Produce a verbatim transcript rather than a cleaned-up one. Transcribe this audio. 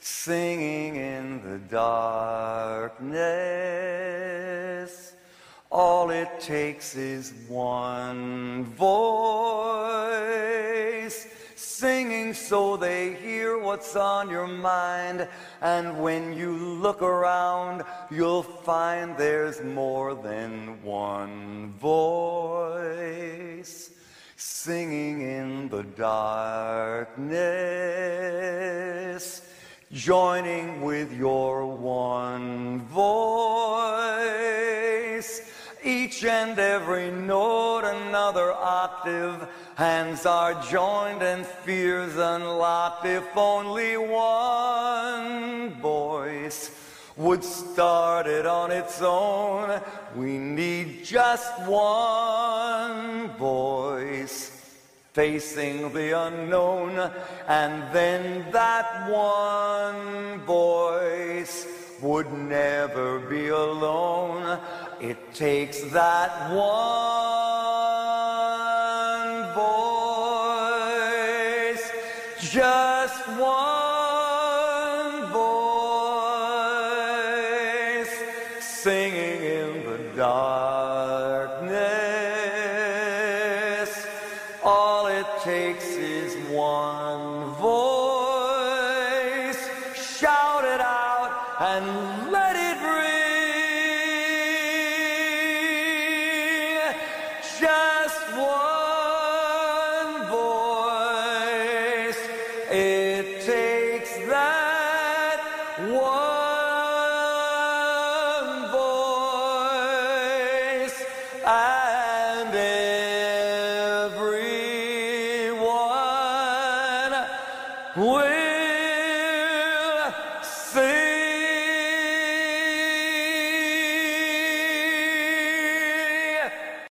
singing in the darkness. All it takes is one voice, singing so they hear what's on your mind. And when you look around, you'll find there's more than one voice, singing in the darkness, joining with your one voice. Each and every note another octave, hands are joined and fears unlocked. If only one voice would start it on its own. We need just one voice facing the unknown, and then that one voice would never be alone. It takes that one voice, just one voice, singing in the darkness. All it takes is one voice. Shout it out and let it ring. Just one voice. It takes that one voice, and everyone will